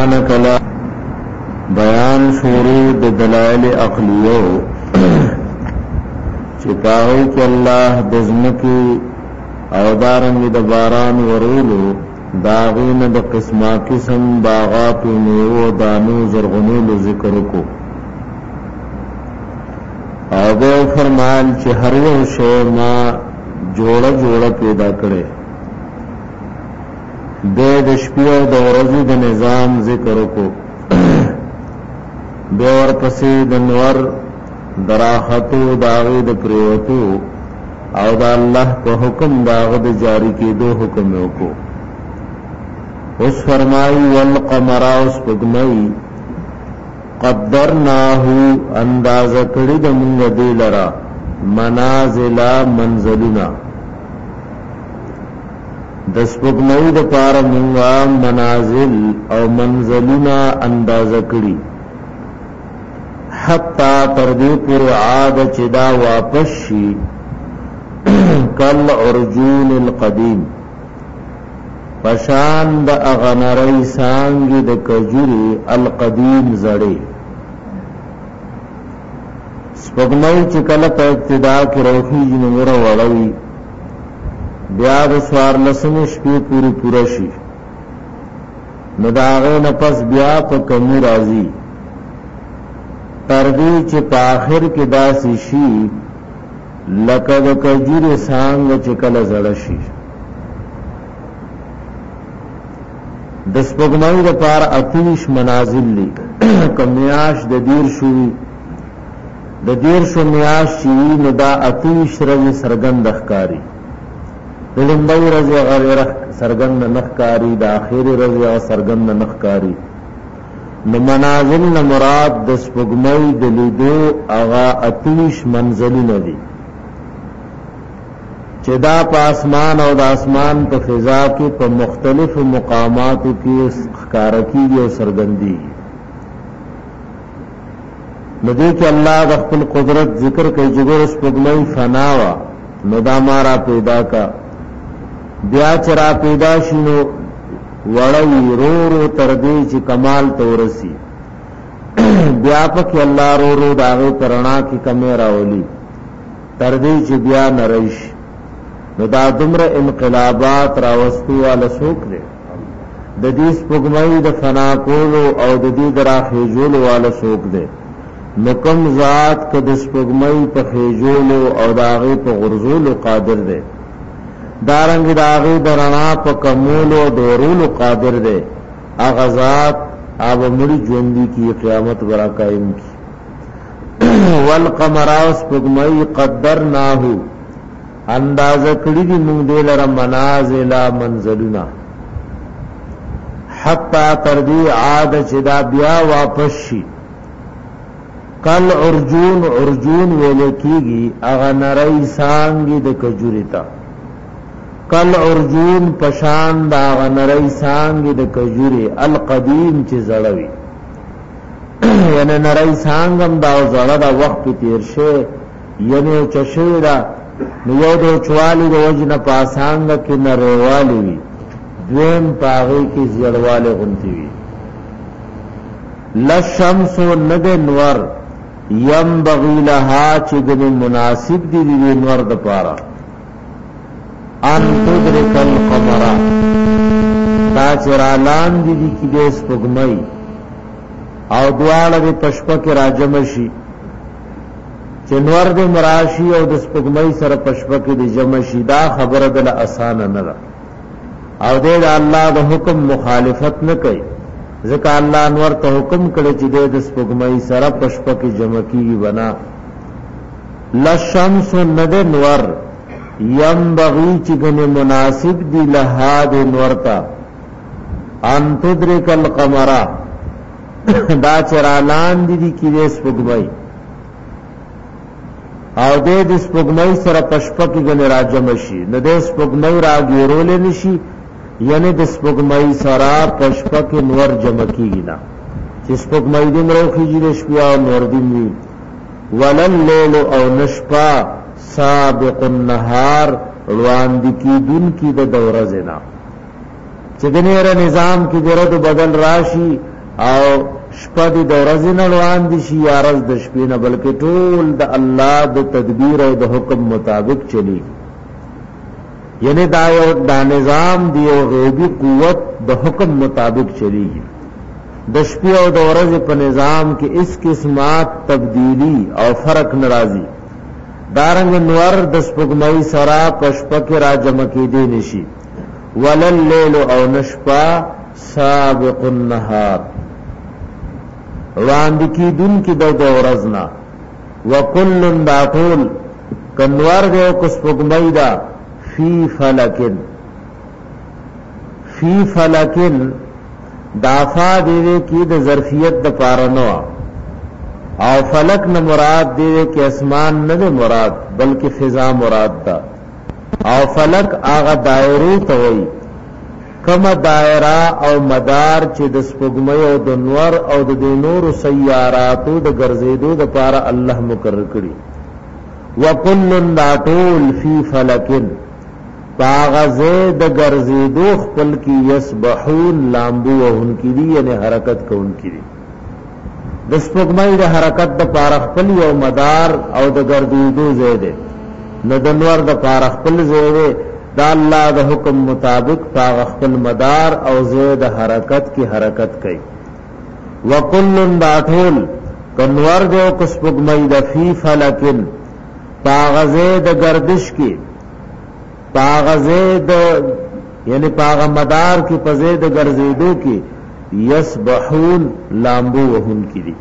کلا بیان شروع د دلائل عقلیو چپاہی کہ اللہ دزمکی او دارنگ د باران ورولو داغین د قسمہ قسم باغات و میو دانو زرغنولو ذکر کو او بے فرمائل چی ہر یو شے ما جوڑا جوڑا پیدا کرے بے د شپې او د ورځې د نظام ذکر کو بے ورپسې د نور دراحتو داغې د پریوتو او د الله په حکم داغه د جاری کېدو حکم وکړو اوس فرمایي والقمر اوس پګمای قدرناه انداز کړی د موږ دی لرا منازل منزلنا د سپوږمۍ د پاره مونږه منازل او منزلونه اندازه کړي حتا تر دې پورې عاد چې دا واپس شي کل ارجون القدیم پشان د اغنری سانګي د کجوري القدیم زړې سپوږمۍ چې کله په ابتدا کې روخي جنور وړوي بیا د سوار لسم شپې پوری پورا شي نو دا هغه نفس بیا په کمی راځي تر دې چې په آخر کې داسې شي لکه د کجوري څنګه چې کله زړه شي د سپوږمۍ لپاره 28 منازل دي کمیاش د دیر شوي د دیر شو میاش شي نو دا 28 رز سرګند ښکاری د لومبۍ رضی غیر سرګند نخکاری د اخیری رضی سرګند نخکاری نو منازل نه مراد د سپوږمۍ د لیدو اغا 28 منزلونه دي چې دا په اسمان او د اسمان په فضا کې په مختلفو مقاماتو کې ښکارا کیږي او سرګندي نو دې کې الله د خپل قدرت ذکر کوي چې ګور سپوږمۍ فنا وا نو دا مارا پیدا کا بیا چرا پیدا شنو وړوي رو رو تر دې چې کمال تورسي بیا پکې الله رو رو داغه ترنا کی کمه راولي تر دې چې بیا نریش نو دا دمر انقلابات راوستو والا سوک دے د دې سپوږمۍ د فنا کولو او د دې دراخې جوړ والا سوک دے نو کوم ذات کد سپوږمۍ په خېجولو او داغه په غرزولو قادر دے دارنګ داغه درنا په کمولو دورولو قادر دے اغزاد اب مړي ژوندۍ کی قیامت ورا قائم کی والقمر سپوږمۍ قدرناه اندازه کړی دی موږ دې لره منازل منزلنا حتا تر دې عاد چې دا بیا واپس شي کل ارجون ارجون ویل کیږي اغه نری سانګي د کجوریتا کل ارجون پشان دا غنری سانګي د کجوري القدیم چې زړوي یعنی نری سانګم دا زړه دا وخت تیر شه یعنی چشیرا نو د چوالي د وجنه پاسانګ کې نریوالي وي دویم پاغي کې زړواله غونتی وي لشمس ند نور ينبغي لها چې د مناسب دي د نور د پاره ان تدرک القمر دا چرالان دی کی دې سپوږمۍ او دواړه د پشپک راجمشي چنور د مراشی او د سپوږمۍ سره پشپک د جمشي دا خبره د آسان نه ده او د الله د حکم مخالفت نه کوي ځکه الله انور ته حکم کړی چې د سپوږمۍ سره پشپک جمع کیږي بنا لشمس ند نور ينبغي چې ګنه مناسب دی لها د نورتا ان تدرک القمر دا چرالان دي کی د سپوږمۍ او د سپوږمۍ سره پشپک ګنه راجم شي نه د سپوږمۍ راګیرول نشي یعنی د سپوږمۍ سره پشپک نور جمع کیږي نه چې سپوږمۍ د مروخي د شپه او نور دی ولل لیل او نشپا سابق النهار روان دي کی دن کی د دوره زنا چې د نظام کی درد بدل راشي او شپه د ورځې نه روان دي شي یا ورځ د شپې نه، بلکې ټول د الله د تدبیر او د حکم مطابق چلی. یعنی دا نظام دی او غیبی قوت د حکم مطابق چلی. د شپې او د ورځې په نظام کې اس قسمات تبدیلی او فرق ناراضي. دارنګ نور د سپوږمۍ سره پشپک را جمع کېدې نشي. ولل لیل او نشپا سابق النهار وړاندې کېدون کې د ورځنا. وکل دا ټول کنوار دی او سپوږمۍ دا فی فلکن دافا دیوے کی د ظرفیت د پارنو او فلک نه مراد دیوے کی اسمان نه مراد بلکې فضا مراد دا. او فلک آغا دائرو توئی کم دائرہ او مدار چې د سپوږمۍ او د نور او د نور سیاراتو د ګرځېدو د پاره الله مقرر کړی. وکل طول فی فلکن باغزه د ګرځېدو خپل کی یسبحون لامبو وهن کی دی یعنی حرکت کون کی دی. د سپوږمۍ د حرکت د پاره خپل یو مدار او د ګرځېدو زیاده نه د نور د پاره خپل زیاده دا الله د حکم مطابق پاغ خپل مدار او زید حرکت کی حرکت کوي. وکل داټول کنور جو کسپګمې د فی فلکن پاغ زید گردش کی پاغ زید یعنی پاغ مدار کی پزید گرزیدو کی یسبحون لامبو وهن کی دی.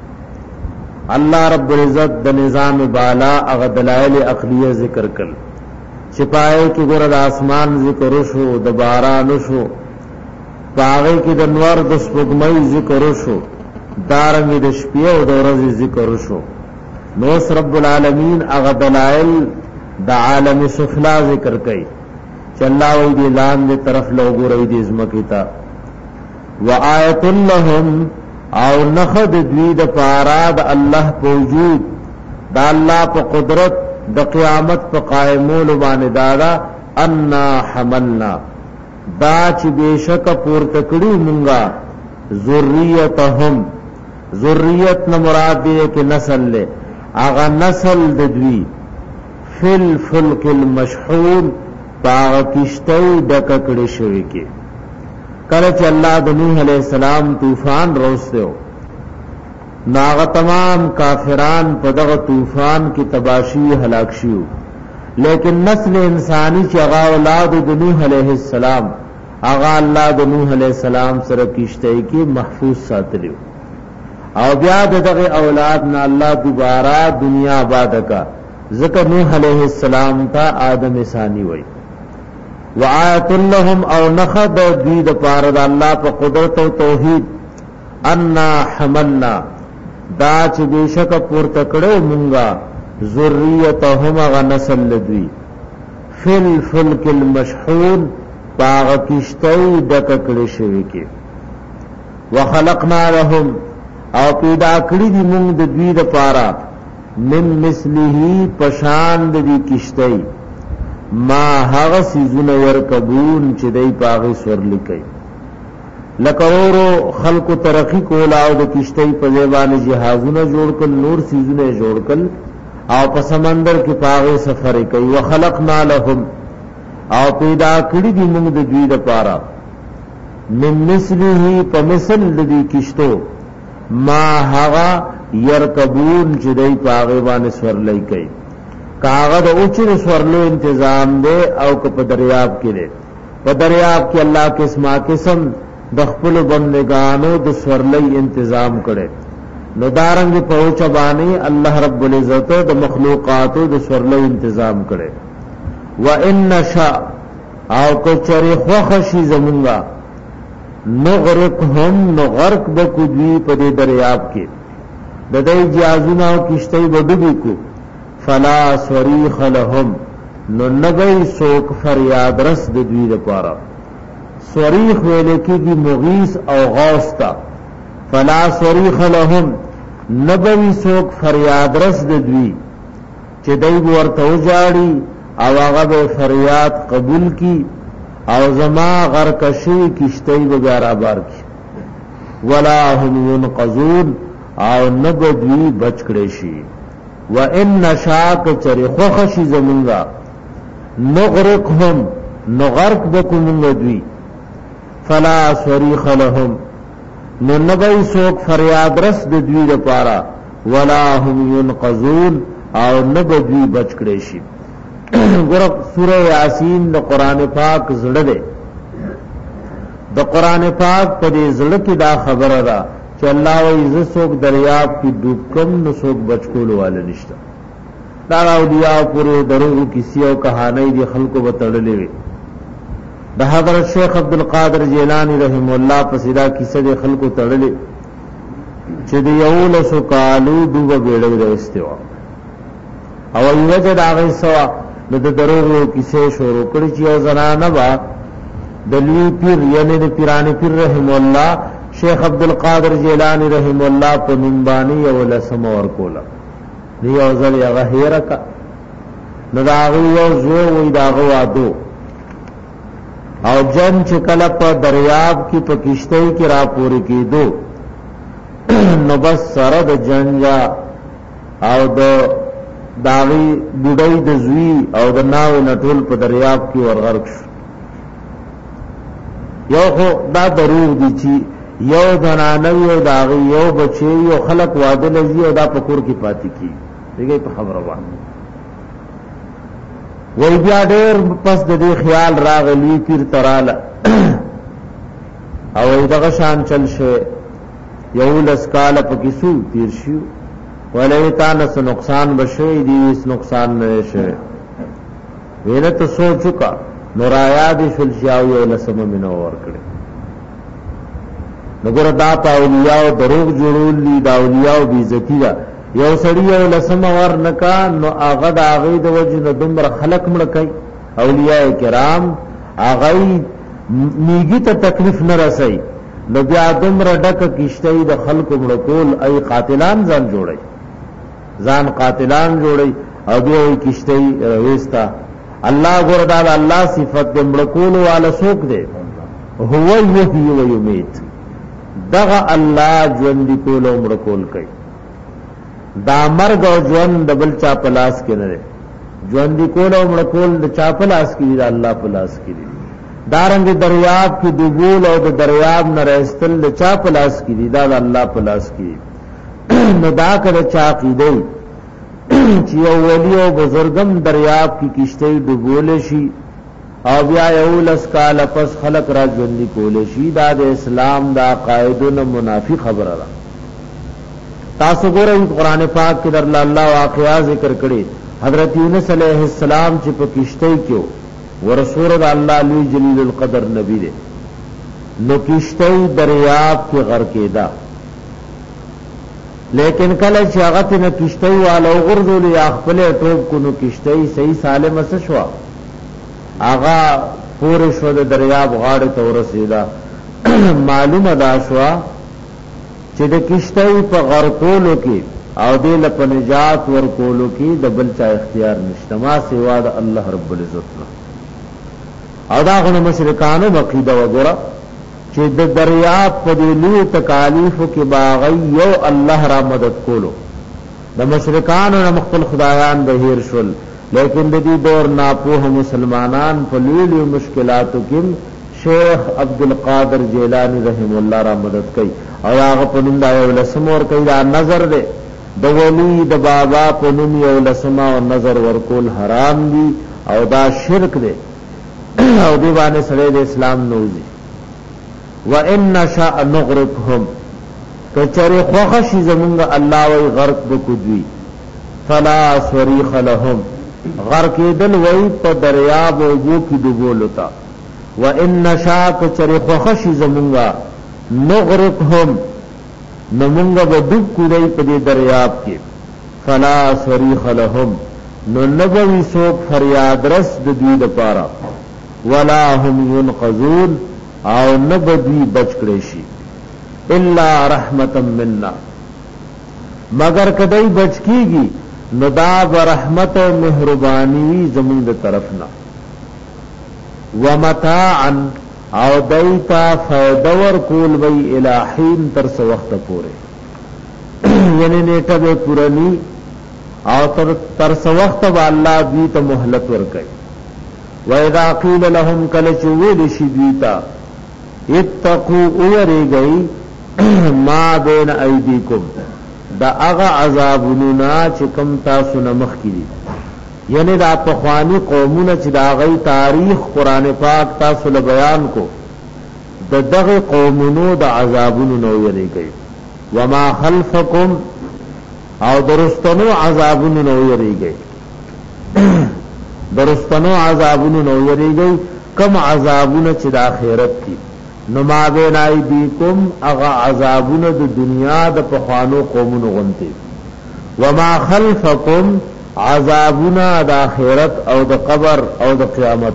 اللہ رب العزت د نظام بالا اغه دلائل عقلیه ذکر کړ. چپائے کی گرد آسمان ذکر شو د باران شو پاغه کی د نور د سپوږمۍ ذکر شو دارنګ د شپې او د ورځې ذکر شو. نو رب العالمین اغه دلائل د عالم سفلا ذکر کړي چې الله وی دی لام دې طرف لوګورې دې زمکتا وآیت لهم او نخد دوی د پارا د الله په وجود د الله په قدرت د قیامت په قائمول باندې دادا ان حملنا دا چې بشک پورته کړي مونږه ذریتهم ذریت نه مراد دی کې نسل له اغه نسل د دوی فل فلک المشحون باغ کشتو ډک کړي شوی کې کله چې الله د نوح علیہ السلام طوفان روسته ناغ تمام کافران په دغه طوفان کی تباشی هلاک شیو لیکن نسل انسانی چې هغه اولاد د نوح علیہ السلام هغه الله د نوح علیہ السلام سره کیشته کی محفوظ ساتلیو او بیا دغه اولاد نه الله دوباره دنیا آباد کا ذکر نوح علیہ السلام تا آدم ثانی وای. وآیت لهم او نخد دوی د پاره د الله په قدرت او توحید ان حملنا دا چې بشک پورته کړو مونږه ذریتهم غ نسل دوی فل فلک المشحون باغ کشتو ډک کړي شوی کې وخلقنا لهم او پیدا کړی دی مونږ د دوی د پاره من مثله پشان د دې کشتۍ ما هغه سيزونه ورکبون چې دای پاغي سور لیکي لکورو خلق ترقی کول او د کشتۍ په ځوانه جهازونه جوړ کړ نور سيزونه جوړ کړ او په سمندر کې پاغي سفر کوي وخلقنا لهم او پیدا کړی دی موږ د دوی لپاره من مثله په مثل د دې کشتو ما هغه يرکبون چې دای پاغي باندې سور لیکي کاغذ اوچر سورلو انتظام دے او که په دریاب کې دے په دریاب کې الله قسم د خپل بندگانو د سورلې انتظام کړي نو دارنګ په اوچ باندې الله رب العزت د مخلوقاتو د سورلې انتظام کړي وان شاء او کو چری خوخشي زمونږه نغرقهم نغرق بکوی په دریاب کې د دې جازونه او کشته وډوبې کو فلا صریخ لهم نو نبی سوک فریاد رس د دوی لپاره صریخ ویل کېږي مغیث او غوث تا فلا صریخ لهم نبی سوک فریاد رس د دوی چې دوی ورته وجاړي او هغه به فریاد قبول کی او زما غرقشی کشتی بغیر آبار کی ولا هم ينقذون او نبدوی بچ کړي شي وان نشاک چری خوخشي زمونږه نغرقهم نغرق بكم دوی فلا صريخ لهم نو نبی سوک فریاد رس د دوی لپاره ولا هم ينقذون او نبدوی بچ کړي شي ګور سوره یاسین د قران پاک زړه ده د قران پاک په دې زړه کې دا خبره ده چې الله و عز سوک دریاب کې ډوب کم نو سوک بچ کول والے نشته دا اولیاء پورې درو کیسې او کہانی دي خلکو بتړلې وي د حضرت شیخ عبد القادر جیلانی رحم الله په سیدا کیسه د خلکو تړلې چې د یو لسو کالو ډوب بیړې راستوا او یوجه دا غي سوا د درو کیسې شروع کړي چې یو زنانه با دلی پیر یعنی د پیرانی پیر رحم الله شیخ عبد القادر جیلانی رحم الله په منبانی او لسم ور کولا دی او ځل هغه هیرکا نو دا یو زو وې دا غوادو او جن چې کله په دریاب کې په کشتۍ کې را پورې کېدو نو بس سره د جنجا او د داغي بډای د زوی او د ناو نټول په دریاب کې ورغرق شو یو خو دا ضرور دي چې یو زنانه یو داغي یو بچي یو خلق واده لذي او دا پکور کې پاتې کی دیګي په خبره باندې وای بیا ډېر پس د دې خیال راغلی پیر تراله او دغه شان چل شه یو لسکاله پکې سو تیر شو ولې تا نس نقصان بشوي دي اس نقصان نه شي ویله ته سوچ کا نورایا دي شل شاو یو لسم منو ور کړي نګور دا اولیاء او دروغ جوړول دي دا اولیاء او بیزتی دا یو سړی یو لسم ور نکا نو هغه د هغه د وجه دمر خلق مړ کوي اولیاء کرام هغه میږي ته تکلیف نه رسي نو بیا دمر ډک کیشته د خلق مړ کول ای قاتلان ځان جوړي ځان قاتلان جوړي او بیا کیشته رويستا الله ګوردا الله صفات د مړ کول والا سوق دی هو یحیی و یمیت دغه الله ژوند کول او مړ کول کوي دا مرګ او ژوند د بل چا پلاس کې نه دی ژوند کول او مړ کول د چا پلاس کې دی الله پلاس کې دی دارنګ دریاب کې ډوبول او د دریاب نه راستل د چا پلاس کې دی دا الله پلاس کې نو دا کړه چا عقیده چې یو ولی او بزرګم دریاب کې کشته ډوبول شي او بیا یو لسکال پس خلق را ژوند کول شي دا د اسلام دا قاعدونه منافی خبره ده تاسو ګورئ قرآن پاک کې در الله واقعا ذکر کړي حضرت یونس علیہ السلام چې په کشته کې ورسول الله لوی جلیل القدر نبی دی نو کشته دریاب کې غرق کېدا لیکن کله چې هغه ته کشته والو غرذول یا خپل ټوب کو نو کشته صحیح سالم شوا هغه پورې شو د دریاب غاړه ته ورسیدا معلومه دا شوا چې د کشته په غرقولو کې او د لپ نجات ورکولو کې د بل چا اختیار نشته ما سوا د الله رب العزت او دا غو مشرکانو عقیده وګوره چې د دریاب په دې لوی تکالیفو کې باغی یو الله را مدد کولو د مشرکانو نه مخفل خدایان به هیر شول لیکن د دې دور ناپوه مسلمانان په لوی مشکلاتو کې شیخ عبد القادر جیلانی رحم الله را مدد کوي او هغه په نوم دا یو لسم ور کوي دا نظر دی د ولی د بابا په نوم یو لسم او نظر ورکول حرام دي او دا شرک دی او دی باندې سره د اسلام نوځي وان نشاء نغرقهم کچری خوخشی زمونږ الله وی غرق بکوي فلا صریخ لهم غرق دل وی په دریاب او جو کی ډوبولتا وان نشاء کچری خوخشی زمونږ نغرقهم نمونږ به ډوب کوی په دې دریاب کې فلا صریخ لهم نو نبوی سوک فریاد رس د دوی لپاره ولا هم ينقذون او نبدی بچ کړي شي الا رحمتا منا مگر کدی بچ کیږي نو دا رحمت او مهرباني زموږ د طرفنا ومتاعا او دیتا فائدہ ورکول وی الہین تر سو وقت پورے یعنی نیٹا بے پورنی او تر سو وقت با اللہ دیتا محلت ورکئی وَإِذَا قِيلَ لَهُمْ كَلَچُوِلِ شِدِيتا اتَّقُوا اُوَرِگئی ما بین ایدیکم دا اغا عذابنونا چکم تاسو نمخ کی دی یعنی دا پخوانی قومون چی دا غی تاریخ قرآن پاک تاسو لبیان کو دا دغ قومونو دا عذابنونو یریگئی وما خلفکم او درستنو عذابنونو یریگئی درستنو عذابنونو یریگئی کم عذابون چی دا خیرت کی نما بین ایدیکم اغا عذابون دا دنیا دا پخوانو قومونو غنتی وما خلفکم عذابنا دا آخرت او دا قبر او دا قیامت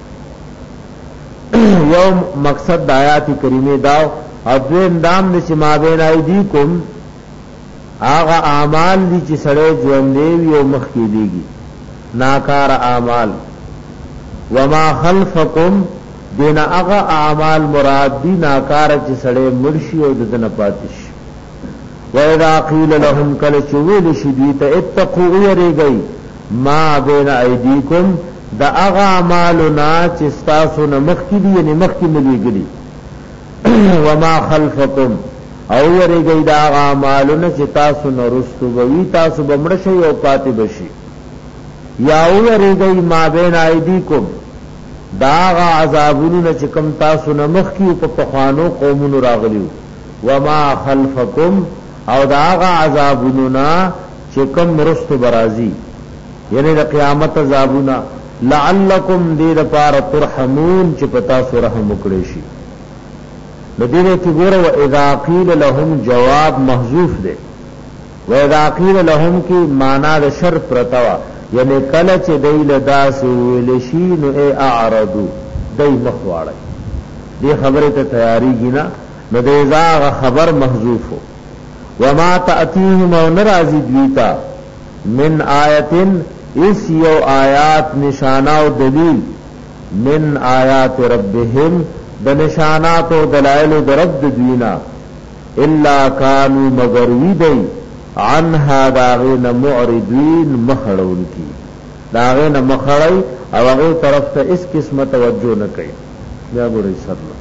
یوم مقصد دا آیات کریمی داو ادوین دام دا چی ما بین ایدیکم آغا اعمال دی چی سڑے جوندیوی او مخی دیگی ناکار اعمال وما خلفکم دینا اغا اعمال مراد دی ناکار چی سڑے مرشی او ددن پاتش وَإِذَا قِيلَ لَهُمْ كَلَچُوِلِ شِدِيتَ اتَّقُوا يَرِگَئِ مَا بَيْنَ أَيْدِيكُمْ دا اغا اعمالنا چستاسو نمخی دی یعنی مخی ملیگلی وَمَا خَلْفَكُمْ او یرگئی دا اغا اعمالنا چتاسو نرستو بوی تاسو بمرشی او پاتی بشی یا او یرگئی ما بین أيديكم دا اغا عذابوننا چکم تاسو نمخی پا پخوانو قومونو راغلیو وَمَا خَلْفَكُمْ او دا آغا عذابوننا چکم رستو برازی یعنی دا قیامت عذابونا لعلکم دید پار ترحمون چپتا سو رحم اکڑیشی ندینے کی گورا وَإِذَا قِيلَ لَهُمْ جواب محذوف دے وَإِذَا قِيلَ لَهُمْ کی مانا دا شر پرتوا یعنی کلچ دیل دا سویلشین اے اعرضو دی مخواڑی دی خبرت تیاری گینا ندیزا خبر محذوف ہو وما تأتیهم او نرازی دویتا من آیتن اس یو آیات نشانہ و دلیل من آیات ربهم دا نشانات و دلائل و درب دوینا الا کانو مگروی دی عنها داغین معرضین مخڑون کی داغین مخڑی او اغی طرف تا اس قسم توجہ نکئی یا گوری سرلو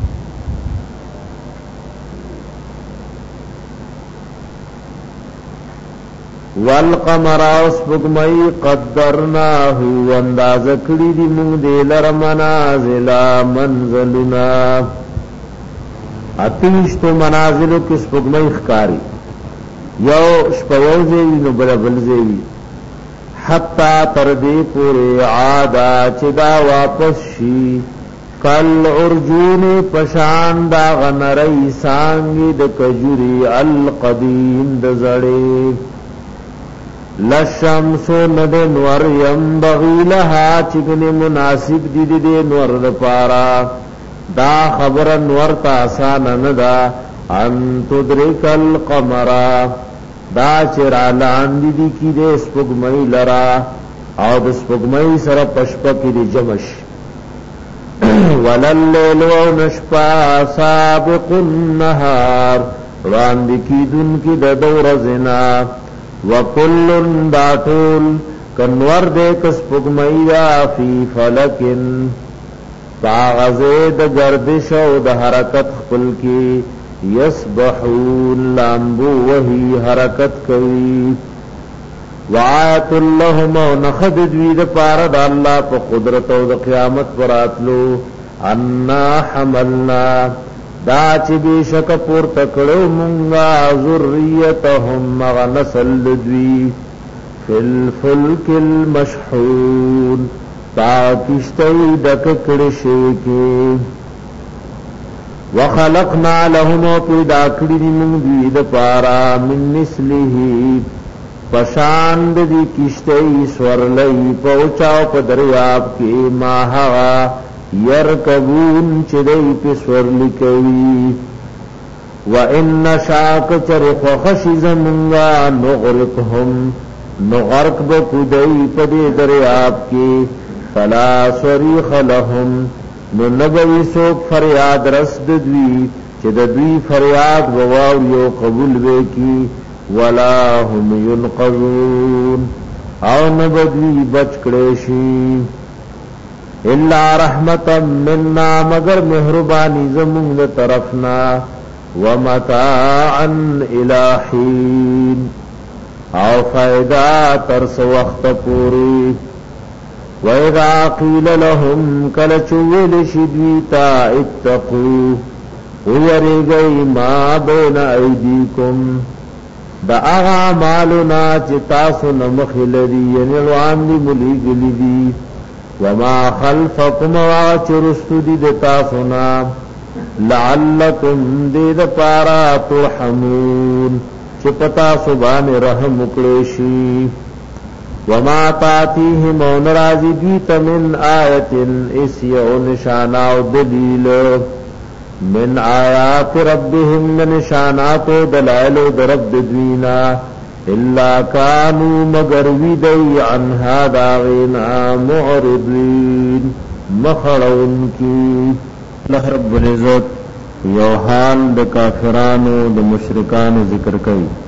والقمر اسبغمئی قدرناه انداز کړی دی موږ دې لر منازل منزلنا اتیش تو منازلو کې اسبغمئی ښکاری یو شپوزي نو بلبلزي حتا تر دې پورې عادا چې دا واپس شي کل ارجون پشان دا غنري سانګي د کجوري القدیم د زړې لشمس ند نور ينبغي لها چگن مناسب دی نور دپارا دا خبر نور تا آسان ندا ان تدرک القمرا دا چرالان دی کی دے سپگمئی لرا او د سپگمئی سر پشپکی دی جمش ولللیل و نشپا سابق النهار راندی کی دن کی دور زنا وکل داطول کنور دے کس پگمئیا فی فلکن پاغزید گردش و دا حرکت خپل کی یسبحون لامبو وہی حرکت کوي وآیت اللہم و نخد دوید پارد اللہ پا قدرت و دا قیامت پراتلو انا حملنا دا چی بیشک پور تکڑو منگا ذریتهم مغا نسل دوی فی الفلک المشحون تا کشتی دک کڑشوکی وخلقنا لهم پیدا کړی موږ دوی د پارا من مثله پشاند دی کشتی سورلئی پوچاو په دریاب کې ما هوا يركبون چدی په سورلی کوي وان شاک چرخ خشز منغا نغرقهم نغرق بکدی په دریاب کې فلا صریخ لهم نو نبوی سوک فریاد رسد دوی چې د دوی فریاد وواو یو قبول وکی ولا هم ينقذون او نبدوی بچ کړي الا رحمتا منا مگر مهربانی زمون د طرفنا ومتاعا الى حين او فائدہ ترس وقت پوری وَإِذَا قِيلَ لَهُمْ كَلَچُوِلِ شِدْوِيْتَا اتَّقُوا وَيَرِغَيْ مَا بَيْنَ أَيْدِيكُمْ دا اغا مالنا چتاسو نمخلدی یعنی الوان ملیگلی دی وما خلفکم وچرستو دی دتاسونا لعلکم دید پارا ترحمون چپتا سبان رحم اکلیشی وما تاتیهم ونرازی دیت من آیت اسیعو نشاناو دلیل من آیات ربهم نشانات دلائل درب دوینا الا کانوا مگر ویدی عنها داغینا معرضین مخڑون کی اللہ رب العزت یو حال د کافرانو د مشرکانو ذکر کئی